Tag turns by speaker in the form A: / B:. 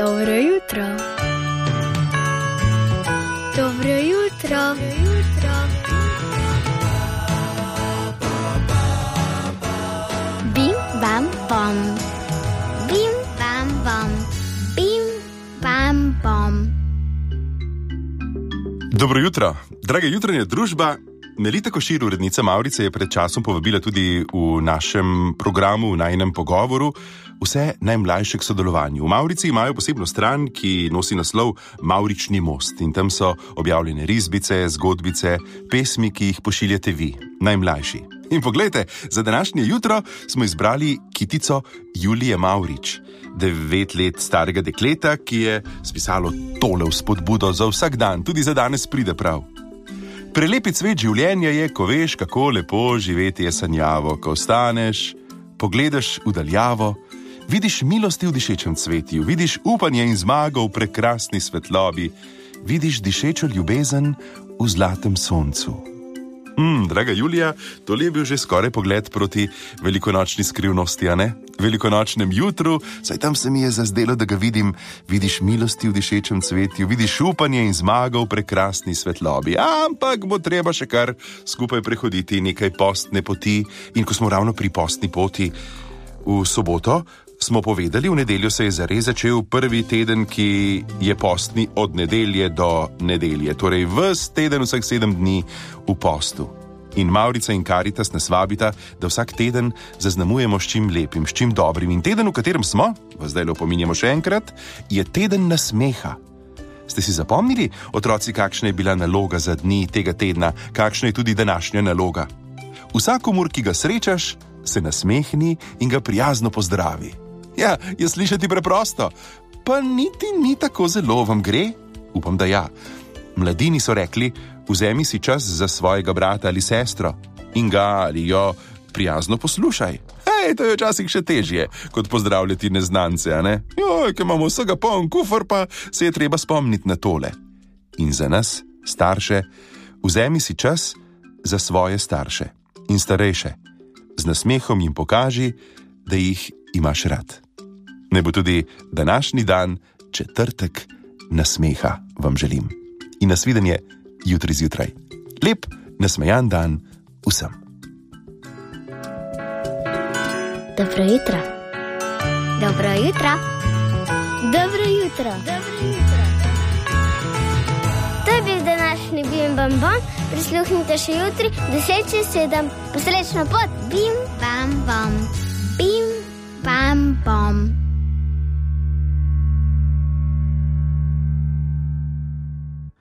A: Dobro jutro. Dobro jutro. Bim, bam, bom. Bim, bam, bom. Bim, bam, bom.
B: Dobro jutro, draga jutranja družba. Melita Košir, urednica Mavrice, je pred časom povabila tudi v našem programu, v najinem pogovoru, vse najmlajše k sodelovanju. V Mavrici imajo posebno stran, ki nosi naslov Mavrični most, in tam so objavljene risbice, zgodbice, pesmi, ki jih pošiljate vi, najmlajši. In poglejte, za današnje jutro smo izbrali kitico Julije Mavrič, 9 let starega dekleta, ki je spisalo tole vzpodbudo za vsak dan, tudi za danes pride prav. Prelepi cvet življenja je, ko veš, kako lepo živeti je sanjavo, ko ostaneš, pogledaš v daljavo, vidiš milosti v dišečem cvetju, vidiš upanje in zmago v prekrasni svetlobi, vidiš dišečo ljubezen v zlatem soncu. Draga Julija, tole je bil že skoraj pogled proti velikonočni skrivnosti, a ne? Velikonočnem jutru, saj tam se mi je zazdelo, da ga vidim, vidiš milosti v dišečem cvetju, vidiš upanje in zmago v prekrasni svetlobi, ampak bo treba še kar skupaj prehoditi nekaj postne poti. In ko smo ravno pri postni poti, v soboto smo povedali, v nedeljo se je zares začel prvi teden, ki je postni od nedelje do nedelje, torej ves teden, vseh 7 dni v postu. In Mavrica in Karitas nas vabita, da vsak teden zaznamujemo s čim lepim, s čim dobrim. In teden, v katerem smo, vas zdaj opominjamo še enkrat, je teden nasmeha. Ste si zapomnili, otroci, kakšna je bila naloga za dni tega tedna, kakšna je tudi današnja naloga? Vsakomur, ki ga srečaš, se nasmehni in ga prijazno pozdravi. Ja, je slišati preprosto, pa niti ni tako zelo. Vam gre? Upam, da ja. Mladini so rekli, vzemi si čas za svojega brata ali sestro in ga ali jo prijazno poslušaj. To je včasih še težje, kot pozdravljati neznance, a ne? Ker imamo vsega poln kufer, pa se je treba spomniti na tole. In za nas, starše, vzemi si čas za svoje starše in starejše. Z nasmehom jim pokaži, da jih imaš rad. Naj bo tudi današnji dan četrtek nasmeha, vam želim. In nasvidenje jutri zjutraj. Lep, nasmejan dan vsem.
A: Dobro jutro. Dobro jutro. Dobro jutro. Dobro jutro. To je bil današnji Bim Bam Bom. Prisluhnite še jutri 10:07. Posrečno pot. Bim Bam Bom. Bim Bam Bom.